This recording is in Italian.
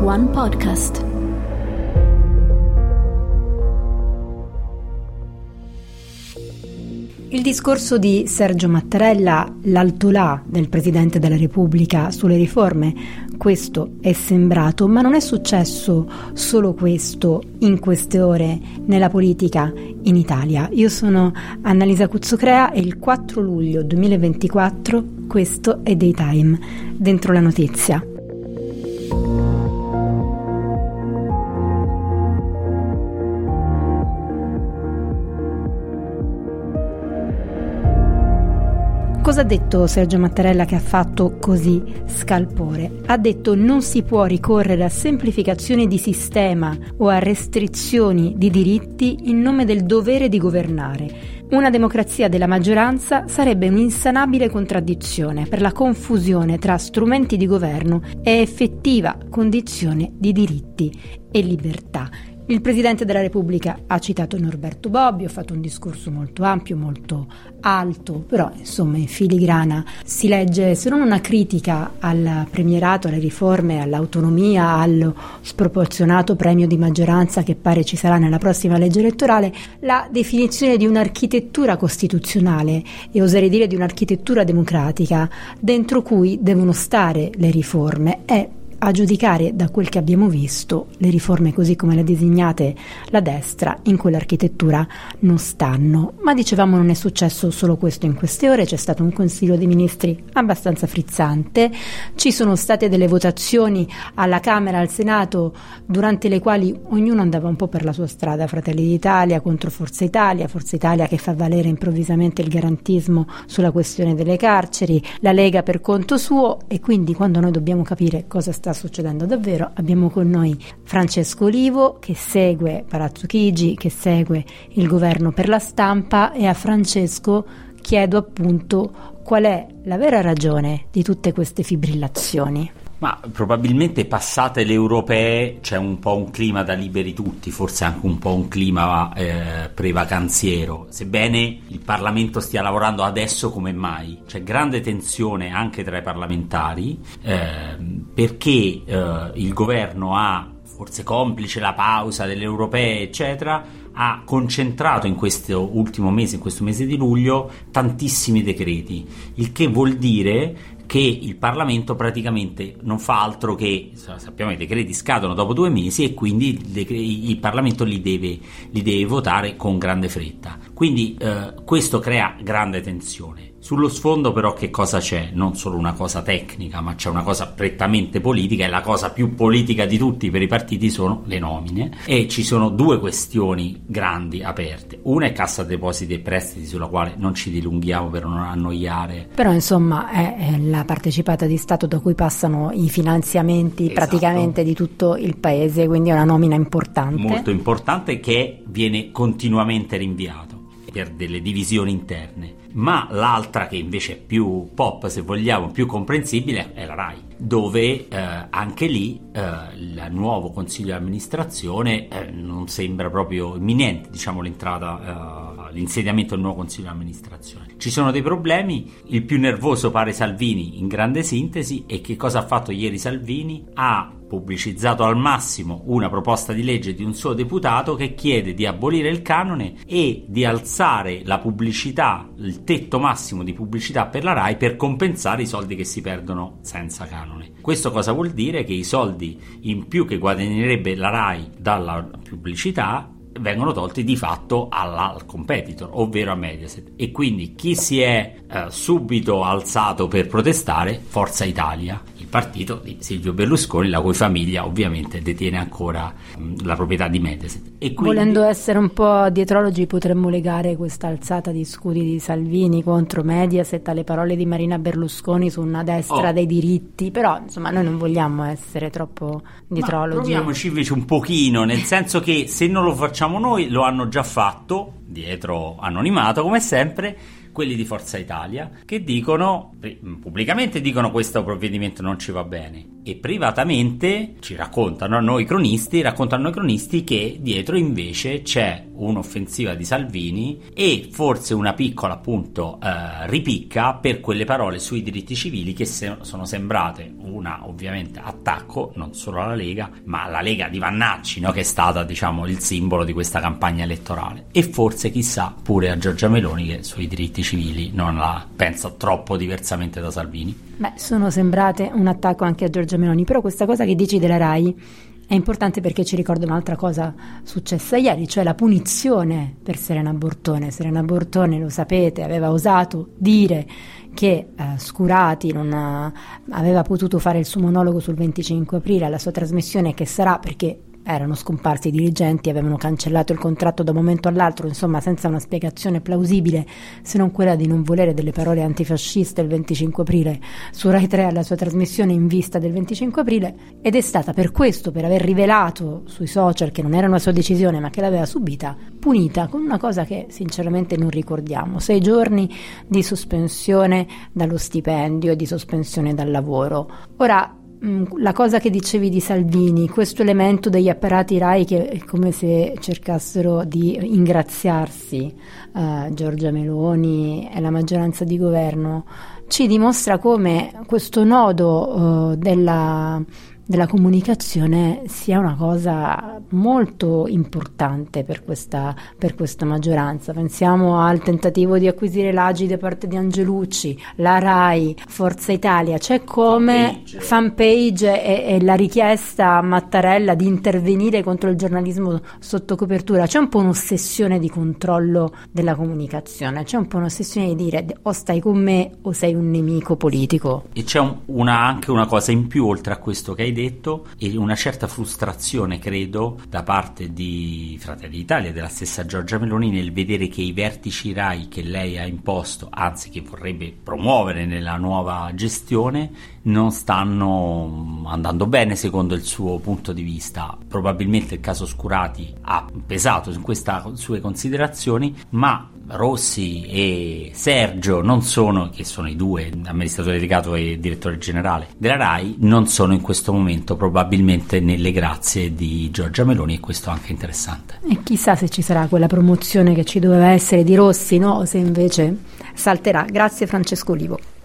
One Podcast. Il discorso di Sergio Mattarella, l'altolà del Presidente della Repubblica sulle riforme, questo è sembrato, ma non è successo solo questo in queste ore nella politica in Italia. Io sono Annalisa Cuzzocrea e il 4 luglio 2024 questo è Daytime, dentro la notizia. Cosa ha detto Sergio Mattarella che ha fatto così scalpore? Ha detto non si può ricorrere a semplificazioni di sistema o a restrizioni di diritti in nome del dovere di governare. Una democrazia della maggioranza sarebbe un'insanabile contraddizione per la confusione tra strumenti di governo e effettiva condizione di diritti e libertà. Il Presidente della Repubblica ha citato Norberto Bobbio, ha fatto un discorso molto ampio, molto alto, però insomma in filigrana si legge se non una critica al premierato, alle riforme, all'autonomia, allo sproporzionato premio di maggioranza che pare ci sarà nella prossima legge elettorale, la definizione di un'architettura costituzionale e oserei dire di un'architettura democratica dentro cui devono stare le riforme è, a giudicare da quel che abbiamo visto, le riforme così come le ha disegnate la destra in quell'architettura non stanno. Ma dicevamo non è successo solo questo in queste ore, c'è stato un Consiglio dei Ministri abbastanza frizzante, ci sono state delle votazioni alla Camera e al Senato durante le quali ognuno andava un po' per la sua strada, Fratelli d'Italia contro Forza Italia che fa valere improvvisamente il garantismo sulla questione delle carceri, la Lega per conto suo e quindi quando noi dobbiamo capire cosa sta succedendo davvero abbiamo con noi Francesco Olivo che segue Palazzo Chigi, che segue il governo per la stampa e a Francesco chiedo appunto qual è la vera ragione di tutte queste fibrillazioni. Ma probabilmente passate le europee c'è un po' un clima da liberi tutti, forse anche un po' un clima prevacanziero, sebbene il Parlamento stia lavorando adesso come mai. C'è grande tensione anche tra i parlamentari perché il governo ha, forse complice la pausa delle europee eccetera, ha concentrato in questo ultimo mese, in questo mese di luglio, tantissimi decreti, il che vuol dire che il Parlamento praticamente non fa altro che, sappiamo i decreti scadono dopo 2 mesi e quindi il Parlamento li deve votare con grande fretta. Quindi questo crea grande tensione. Sullo sfondo però che cosa c'è? Non solo una cosa tecnica, ma c'è una cosa prettamente politica e la cosa più politica di tutti per i partiti sono le nomine e ci sono 2 questioni grandi aperte. Una è Cassa Depositi e Prestiti sulla quale non ci dilunghiamo per non annoiare. Però insomma è la partecipata di Stato da cui passano i finanziamenti praticamente di tutto il paese, quindi è una nomina importante. Molto importante che viene continuamente rinviato per delle divisioni interne. Ma l'altra che invece è più pop, se vogliamo, più comprensibile è la RAI, dove anche lì il nuovo consiglio di amministrazione non sembra proprio imminente, diciamo, l'insediamento del nuovo consiglio di amministrazione. Ci sono dei problemi, il più nervoso pare Salvini in grande sintesi. E che cosa ha fatto ieri Salvini? Ha pubblicizzato al massimo una proposta di legge di un suo deputato che chiede di abolire il canone e di alzare la pubblicità, il tetto massimo di pubblicità per la RAI per compensare i soldi che si perdono senza canone. Questo cosa vuol dire? Che i soldi in più che guadagnerebbe la RAI dalla pubblicità vengono tolti di fatto al competitor, ovvero a Mediaset, e quindi chi si è subito alzato per protestare? Forza Italia, il partito di Silvio Berlusconi, la cui famiglia ovviamente detiene ancora la proprietà di Mediaset. E quindi, volendo essere un po' dietrologi, potremmo legare questa alzata di scudi di Salvini contro Mediaset alle parole di Marina Berlusconi su una destra dei diritti, però insomma noi non vogliamo essere troppo dietrologi. Ma proviamoci invece un pochino, nel senso che se non lo facciamo noi lo hanno già fatto, dietro anonimato come sempre, quelli di Forza Italia, che dicono, pubblicamente dicono questo provvedimento non ci va bene, e privatamente ci raccontano a noi cronisti che dietro invece c'è un'offensiva di Salvini e forse una piccola appunto ripicca per quelle parole sui diritti civili che sono sembrate una ovviamente attacco non solo alla Lega ma alla Lega di Vannacci, no? Che è stata diciamo il simbolo di questa campagna elettorale, e forse chissà pure a Giorgia Meloni che sui diritti civili non la pensa troppo diversamente da Salvini. Beh, sono sembrate un attacco anche a Giorgia Meloni, però questa cosa che dici della RAI è importante perché ci ricorda un'altra cosa successa ieri, cioè la punizione per Serena Bortone. Serena Bortone, lo sapete, aveva osato dire che Scurati non aveva potuto fare il suo monologo sul 25 aprile alla sua trasmissione, che sarà perché erano scomparsi i dirigenti, avevano cancellato il contratto da un momento all'altro, insomma senza una spiegazione plausibile se non quella di non volere delle parole antifasciste il 25 aprile su Rai 3 alla sua trasmissione in vista del 25 aprile, ed è stata per questo, per aver rivelato sui social che non era una sua decisione ma che l'aveva subita, punita con una cosa che sinceramente non ricordiamo: 6 giorni di sospensione dallo stipendio e di sospensione dal lavoro. Ora, la cosa che dicevi di Salvini, questo elemento degli apparati RAI che è come se cercassero di ingraziarsi Giorgia Meloni e la maggioranza di governo, ci dimostra come questo nodo della comunicazione sia una cosa molto importante per questa maggioranza. Pensiamo al tentativo di acquisire l'Agi da parte di Angelucci, la RAI, Forza Italia, c'è come fanpage e la richiesta a Mattarella di intervenire contro il giornalismo sotto copertura. C'è un po' un'ossessione di controllo della comunicazione, c'è un po' un'ossessione di dire o stai con me o sei un nemico politico. E c'è anche una cosa in più oltre a questo che hai detto, e una certa frustrazione credo da parte di Fratelli d'Italia e della stessa Giorgia Meloni nel vedere che i vertici RAI che lei ha imposto, anzi che vorrebbe promuovere nella nuova gestione, non stanno andando bene secondo il suo punto di vista. Probabilmente il caso Scurati ha pesato in queste sue considerazioni, ma Rossi e Sergio non sono, che sono i due, amministratore delegato e direttore generale della RAI, non sono in questo momento probabilmente nelle grazie di Giorgia Meloni, e questo è anche interessante. E chissà se ci sarà quella promozione che ci doveva essere di Rossi, no? O se invece salterà. Grazie Francesco Olivo.